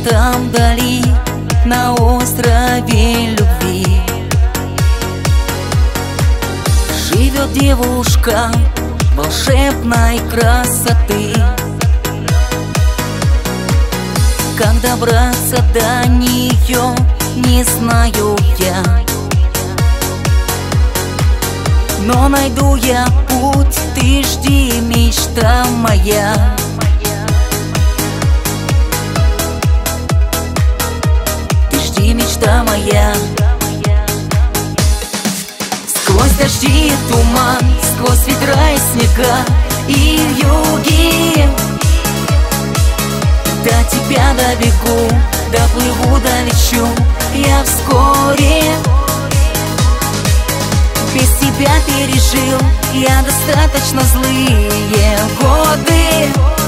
там вдали, на острове любви, живет девушка волшебной красоты. Как добраться до нее, не знаю я, но найду я путь, ты жди, мечта моя. Ты жди, мечта моя. Сквозь дожди и туман, сквозь ветра и снега и вьюги, до тебя добегу, доплыву, долечу я вскоре. Без тебя пережил я достаточно злые годы.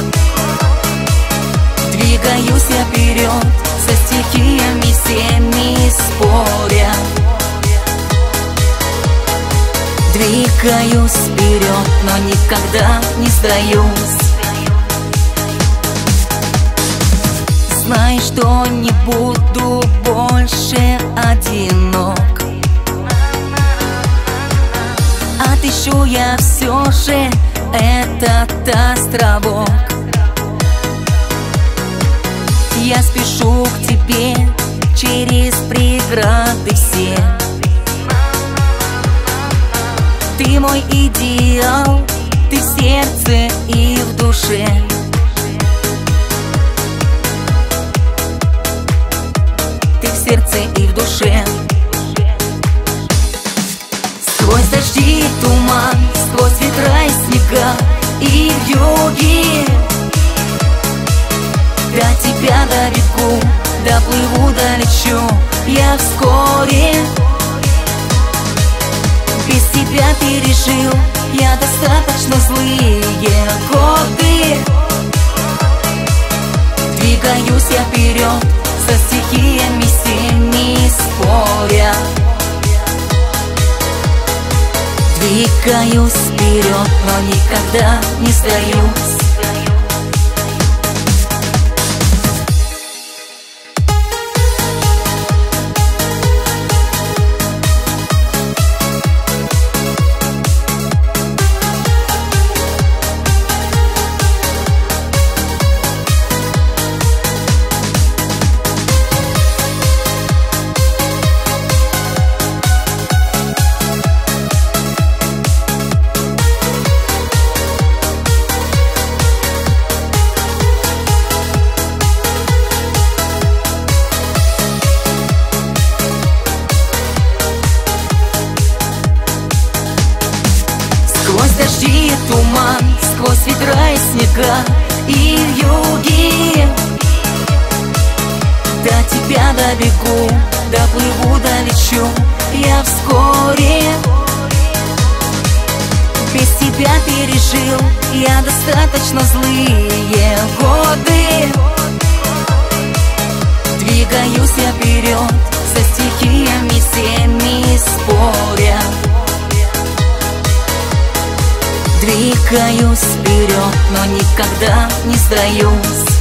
Двигаюсь я вперед, со стихиями всеми споря. Двигаюсь вперед, но никогда не сдаюсь. Знай, что не буду больше одинок. Отыщу я все же этот островок. Я спешу к тебе через преграды все. Ты мой идеал, ты в сердце и в душе. Ты в сердце и в душе. Сквозь дожди и туман, сквозь ветра и снега и вьюги, до тебя добегу, доплыву, долечу я вскоре. Без тебя пережил я достаточно злые годы. Двигаюсь я вперед, со стихиями всеми споря. Двигаюсь вперед, но никогда не сдаюсь. Сквозь дожди и туман, сквозь ветра и снега и вьюги, до тебя добегу, доплыву, долечу я вскоре. Без тебя пережил я достаточно злые годы. Двигаюсь я вперед, со стихиями всеми споря. Двигаюсь вперед, но никогда не сдаюсь.